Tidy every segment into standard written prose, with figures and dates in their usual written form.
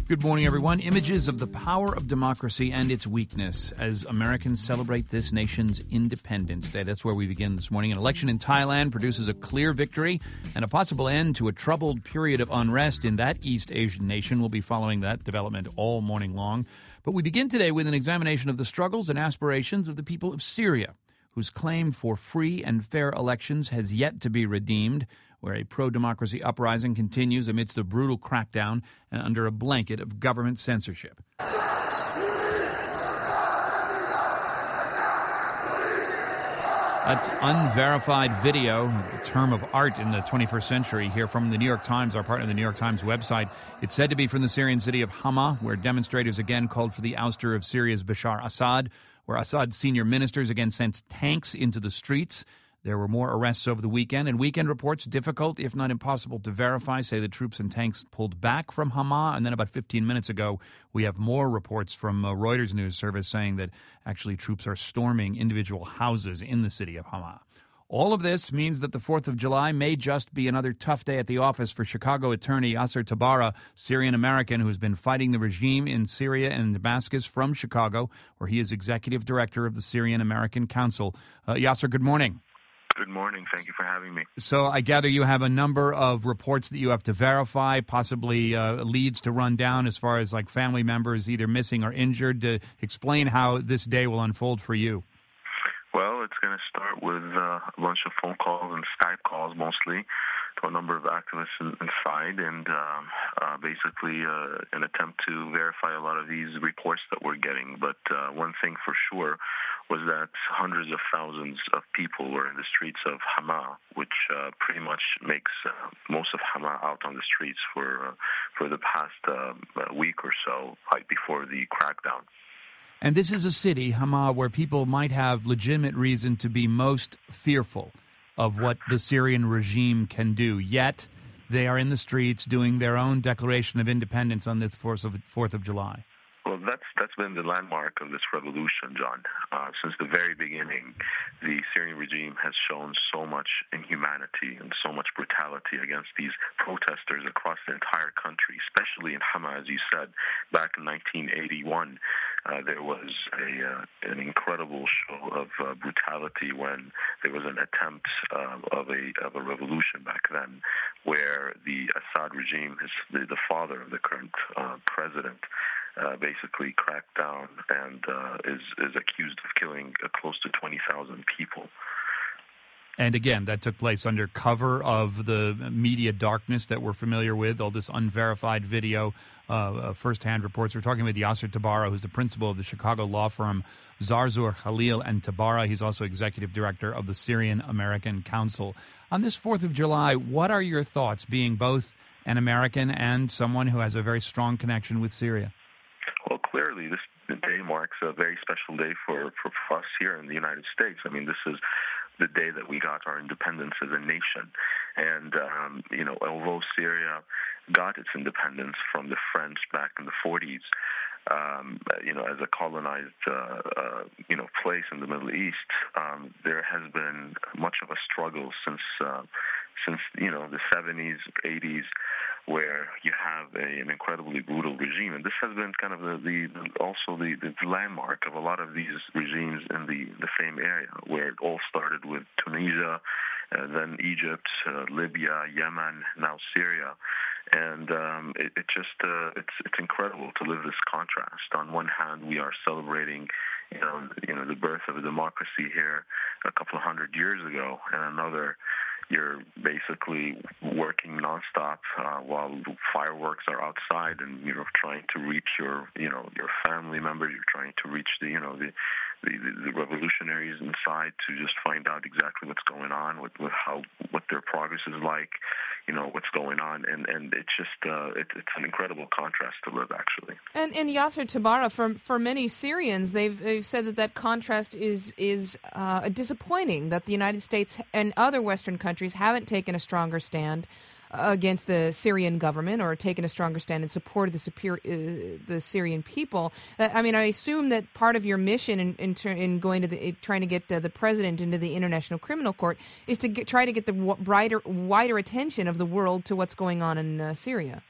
Good morning, everyone. Images of the power of democracy and its weakness as Americans celebrate this nation's Independence Day. That's where we begin this morning. An election in Thailand produces a clear victory and a possible end to a troubled period of unrest in that East Asian nation. We'll be following that development all morning long. But we begin today with an examination of the struggles and aspirations of the people of Syria, whose claim for free and fair elections has yet to be redeemed, where a pro-democracy uprising continues amidst a brutal crackdown and under a blanket of government censorship. That's unverified video, the term of art in the 21st century, here from the New York Times, our partner, the New York Times website. It's said to be from the Syrian city of Hama, where demonstrators again called for the ouster of Syria's Bashar Assad, where Assad's senior ministers again sent tanks into the streets. There were more arrests over the weekend, and weekend reports, difficult, if not impossible to verify, say the troops and tanks pulled back from Hama. And then about 15 minutes ago, we have more reports from Reuters news service saying that actually troops are storming individual houses in the city of Hama. All of this means that the 4th of July may just be another tough day at the office for Chicago attorney Yasser Tabara, Syrian-American who has been fighting the regime in Syria and Damascus from Chicago, where he is executive director of the Syrian-American Council. Yasser, good morning. Good morning. Thank you for having me. So I gather you have a number of reports that you have to verify, possibly leads to run down as far as like family members either missing or injured. To explain how this day will unfold for you. Well, it's going to start with a bunch of phone calls and Skype calls mostly to a number of activists inside and basically an attempt to verify a lot of these reports that we're getting. But one thing for sure was that hundreds of thousands of people were in the streets of Hama, which pretty much makes most of Hama out on the streets for the past week or so, right before the crackdown. And this is a city, Hama, where people might have legitimate reason to be most fearful of what the Syrian regime can do. Yet they are in the streets doing their own declaration of independence on the 4th of July. Well, that's been the landmark of this revolution, John. Since the very beginning, the Syrian regime has shown so much inhumanity and so much brutality against these protesters across the entire country, especially in Hama, as you said. Back in 1981, there was an incredible show of brutality when there was an attempt of a revolution back then, where the Assad regime, the father of the current president, basically cracked down and is accused of killing close to 20,000 people. And again, that took place under cover of the media darkness that we're familiar with, all this unverified video, firsthand reports. We're talking with Yasser Tabara, who's the principal of the Chicago law firm Zarzur, Khalil and Tabara. He's also executive director of the Syrian-American Council. On this 4th of July, what are your thoughts, being both an American and someone who has a very strong connection with Syria? Well, clearly, this day marks a very special day for us here in the United States. I mean, this is the day that we got our independence as a nation. And, although Syria got its independence from the French back in the 40s, as a colonized, place in the Middle East, there has been much of a struggle since the 70s, 80s, where you have an incredibly brutal regime. And this has been kind of the landmark of a lot of these regimes in the same area, where it all started with Tunisia, then Egypt, Libya, Yemen, now Syria. And it's incredible to live this contrast. On one hand, we are celebrating the birth of a democracy here a couple of hundred years ago, and another, you're basically working nonstop while fireworks are outside, and you're trying to reach your family members. You're trying to reach the revolutionaries inside to just find out exactly what's going on, what their progress is like, what's going on, and it's just it's an incredible contrast to live, actually. And Yasser Tabara, for many Syrians, they've said that contrast is disappointing, that the United States and other Western countries haven't taken a stronger stand against the Syrian government or taken a stronger stand in support of the Syrian people. I mean, I assume that part of your mission in going to trying to get the president into the International Criminal Court is to try to get the wider attention of the world to what's going on in Syria.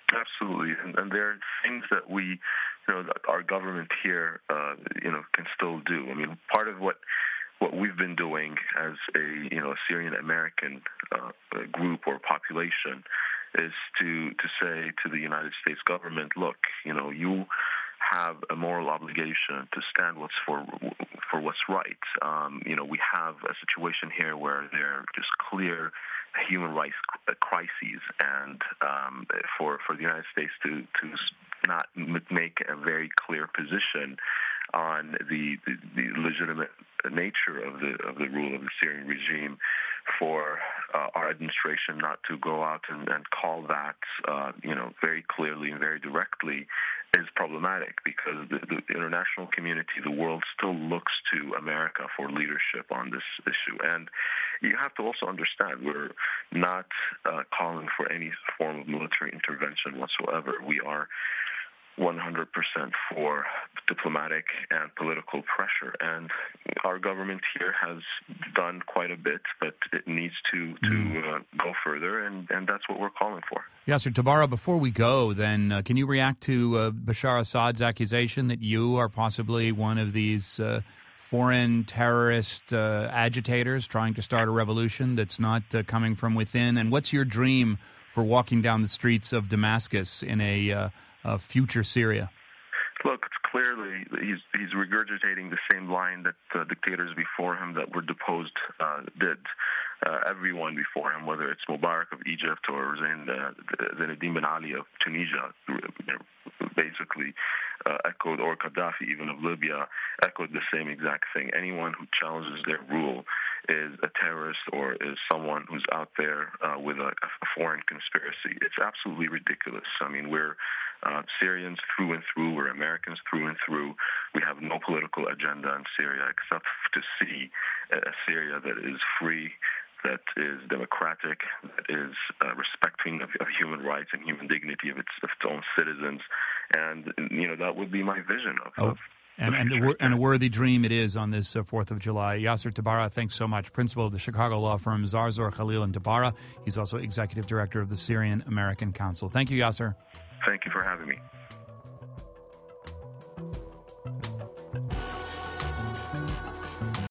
Absolutely, and there are things that that our government here, can still do. I mean, part of what we've been doing as a Syrian American group or population is to say to the United States government, look, you have a moral obligation to stand for what's right. We have a situation here where there are just clear human rights crises, and for the United States to not make a very clear position on the legitimate nature of the rule of the Syrian regime, for our administration not to go out and call that very clearly and very directly is problematic, because the international community, the world, still looks to America for leadership on this issue. And you have to also understand, we're not calling for any form of military intervention whatsoever. We are 100% for diplomatic and political pressure, and our government here has done quite a bit, but it needs to go further, and that's what we're calling for. Yasser Tabbara, before we go, then, can you react to Bashar Assad's accusation that you are possibly one of these foreign terrorist agitators trying to start a revolution that's not coming from within? And what's your dream for walking down the streets of Damascus in a future Syria? Look, it's clearly he's regurgitating the same line that dictators before him that were deposed did. Everyone before him, whether it's Mubarak of Egypt or Zinedine Ben Ali of Tunisia, basically echoed, or Gaddafi even of Libya, echoed the same exact thing. Anyone who challenges their rule is a terrorist or is someone who's out there with a foreign conspiracy. It's absolutely ridiculous. I mean, we're Syrians through and through. We're Americans through and through. We have no political agenda in Syria except to see a Syria that is free, that is democratic, that is respecting of human rights and human dignity of its own citizens. And, that would be my vision of And a worthy dream it is on this 4th of July. Yasser Tabbara, thanks so much. Principal of the Chicago law firm Zarzor, Khalil & Tabbara. He's also executive director of the Syrian American Council. Thank you, Yasser. Thank you for having me.